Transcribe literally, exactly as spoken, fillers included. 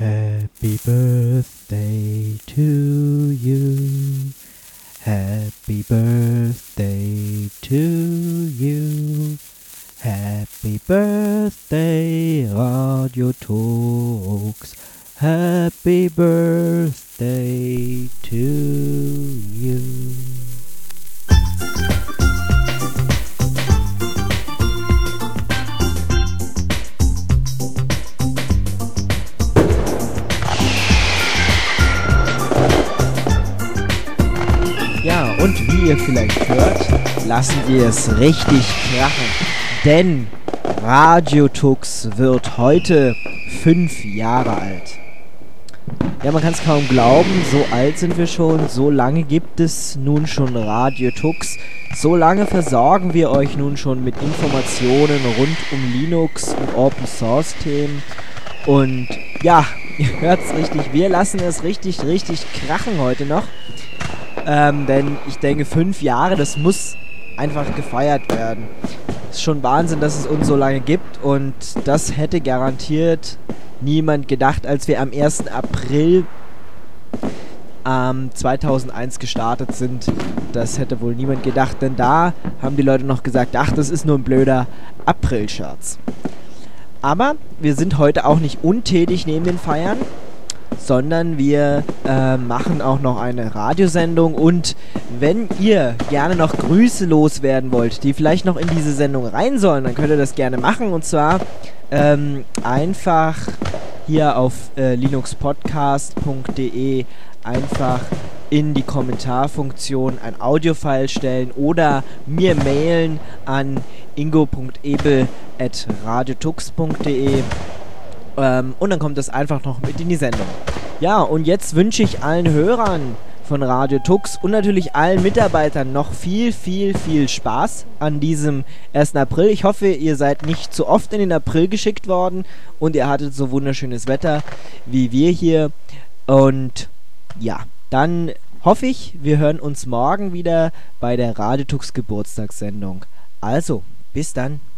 Happy birthday to you. Happy birthday to you. Happy birthday, Radio Tux. Happy birthday to you. Ja, und wie ihr vielleicht hört, lassen wir es richtig krachen. Denn Radio Tux wird heute fünf Jahre alt. Ja, man kann es kaum glauben, so alt sind wir schon, so lange gibt es nun schon Radio Tux. So lange versorgen wir euch nun schon mit Informationen rund um Linux und Open Source Themen. Und ja, ihr hört es richtig, wir lassen es richtig, richtig krachen heute noch. Ähm, denn ich denke, fünf Jahre, das muss einfach gefeiert werden. Es ist schon Wahnsinn, dass es uns so lange gibt, und das hätte garantiert niemand gedacht, als wir am ersten April ähm, zweitausendeins gestartet sind. Das hätte wohl niemand gedacht, denn da haben die Leute noch gesagt, ach, das ist nur ein blöder April-Scherz. Aber wir sind heute auch nicht untätig neben den Feiern, sondern wir äh, machen auch noch eine Radiosendung, und wenn ihr gerne noch Grüße loswerden wollt, die vielleicht noch in diese Sendung rein sollen, dann könnt ihr das gerne machen, und zwar ähm, einfach hier auf äh, linuxpodcast punkt de einfach in die Kommentarfunktion ein Audiofile stellen oder mir mailen an ingo punkt ebel at radiotux punkt de. Ähm, und dann kommt das einfach noch mit in die Sendung. Ja, und jetzt wünsche ich allen Hörern von Radio Tux und natürlich allen Mitarbeitern noch viel, viel, viel Spaß an diesem ersten April. Ich hoffe, ihr seid nicht zu oft in den April geschickt worden und ihr hattet so wunderschönes Wetter wie wir hier. Und ja, dann hoffe ich, wir hören uns morgen wieder bei der Radio Tux Geburtstagssendung. Also, bis dann.